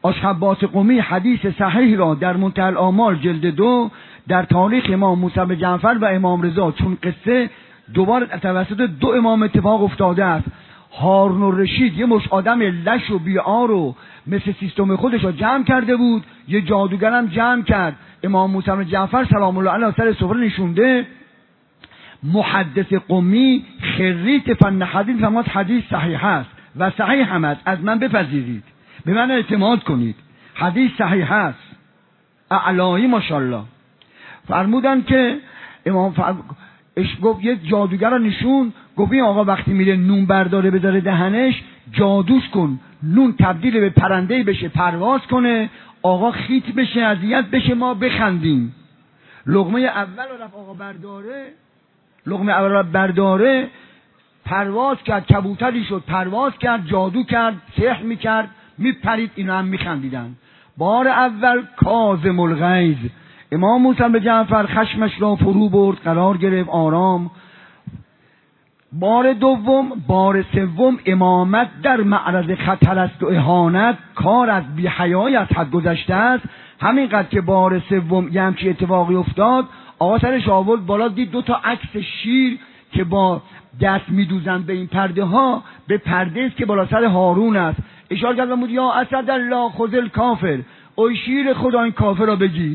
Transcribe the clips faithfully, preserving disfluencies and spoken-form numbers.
آشعباس قمی حدیث صحیح را در منتهی الاعمال جلد دو در تاریخ امام موسی بن جعفر و امام رضا چون قصه دوباره توسط دو امام اتفاق افتاده است. هارون الرشید یه مش آدم لش و بیعار رو مثل سیستم خودش رو جمع کرده بود، یه جادوگرم جمع کرد. امام موسی بن جعفر سلام الله علیه سر سفره نشونده. محدث قمی خریت فن حدیث فرمود حدیث صحیح است و صحیح هم است، از من بپذیرید، به من اعتماد کنید، حدیث صحیح است. اعلایی ماشاءالله. فرمودن که امام فر... اش گفت یه جادوگر رو نشون، گفت این آقا وقتی میره نون برداره بذاره دهنش جادوش کن، نون تبدیل به پرنده بشه پرواز کنه، آقا خیت بشه اذیت بشه ما بخندیم. لقمه اول رو رفت آقا برداره، لقمه اول رو برداره پرواز کرد، کبوتری شد پرواز کرد، جادو کرد، سحر میکرد، میپرید، اینا هم میخندیدن. بار اول کاظم الغیظ، امام موسی بن جعفر خشمش را فرو برد، قرار گرفت آرام. بار دوم، بار سوم امامت در معرض خطر است و اهانت، کار از بی حیایی از حد گذشته است. همینقدر که بار سوم یه همچین اتفاقی افتاد، آقا سرش آورد بالا، دید دو تا عکس شیر که با دست میدوزن به این پرده ها، به پرده است که بالا سر هارون است. اشاره کرد فرمود یا اسد الله خذ الکافر، اوی شیر خدا این کافر را بگیر.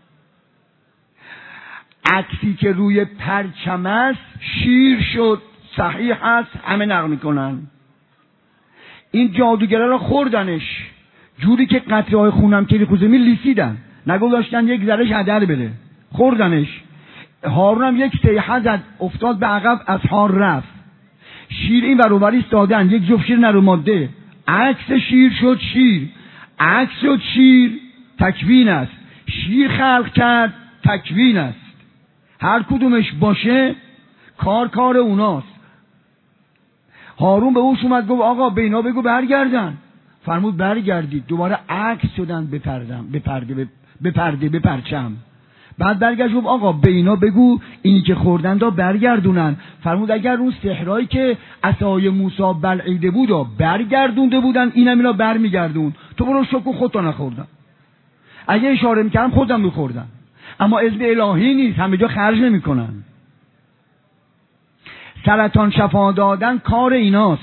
عکسی که روی پرچم است شیر شد، صحیح است، همه نقل میکنن. این جادوگرا را خوردنش، جوری که قطره های خونم که خوزمی لیسیدن، نگذاشتن یک ذرهش هدر بده، خوردنش. هارون هم یک صیحه زد، افتاد به عقب، از حار رفت. شیر این ور و ور ایستادن، یک جفت شیر نر و ماده، عکس شیر شد شیر، عکس شد شیر، تکوین است. شیر خلق کرد، تکوین است. هر کدومش باشه کار کار اوناست. هارون به اوش اومد گفت آقا به اینا بگو برگردن. فرمود برگردید. دوباره عکس شدن به پردم، به پرده، به پرده، به پرچم. بعد برگشت گفت آقا به اینا بگو اینی که خوردن دا برگردونن. فرمود اگر اون سحرایی که عصای موسی بلعیده بود برگردونده بودن، اینم اینا برمیگردون. تو برو شکو خودتا نخوردن. اگه اشاره میکردم خودم میخوردم. اما اسم الهی نیست، همه جا خرج نمیکنن. سرطان شفا دادن کار ایناست.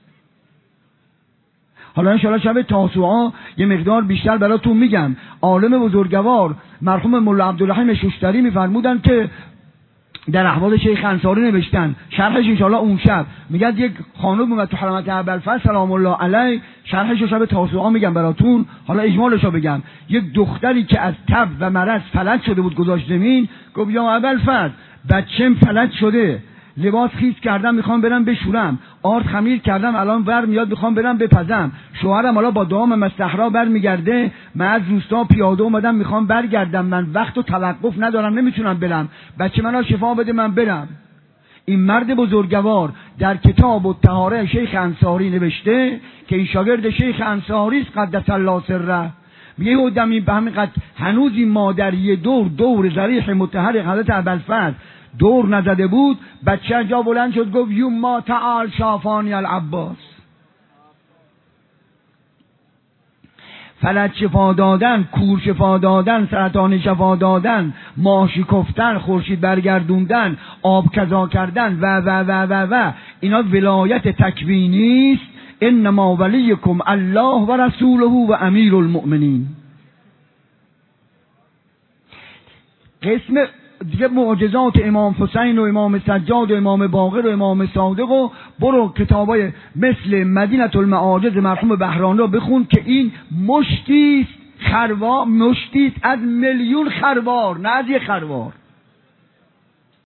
حالا انشاءالله شب تاسوعا یه مقدار بیشتر براتون میگم. عالم بزرگوار مرحوم مولا عبدالرحیم شوشتری میفرمودن که در احوال شیخ انصاری نوشتن، شرحش انشاءالله اون شب میگن یک خانم اومد تو حرمت ابوالفضل سلام الله علیه، شرحش شب تاسوعا میگم براتون، حالا اجمالشو بگم. یک دختری که از تب و مرض فلج شده بود گذاشت زمین، گفت یا ابوالفضل بچه‌م فلج شده، لباس خیس کردم میخوام برم بشورم، آرد خمیر کردم الان ور میاد میخوام برم بپزم، شوهرم حالا با دام مستحرا برمیگرده، من از روستا پیاده اومدم میخوام برگردم، من وقت و توقف ندارم نمیتونم برم، بچه منو شفا بده من برم. این مرد بزرگوار در کتاب الطهاره شیخ انصاری نوشته که این شاگرد شیخ انصاری است قدس الله سره. میگه اودمی به همین قد هنوز این مادر یه دور دور ذریح مطهر حضرت ابوالفضل دور نزده بود، بچه جا بلند شد گفت یوما تعال شافانی العباس. فلج شفا دادن، کور شفا دادن، سرطان شفا دادن، ماه شکفتن، خورشید برگردوندن، آب کذا کردن و و و و و اینا ولایت تکوینی است. انما ولیکم الله و رسوله و امیر المؤمنین. قسم دیگه معجزات امام حسین و امام سجاد و امام باقر و امام صادق و برو کتابای مثل مدینه المعاجز مرحوم بهرانی رو بخون که این مشتی خروار، مشتی از میلیون خروار، نه از یک خروار.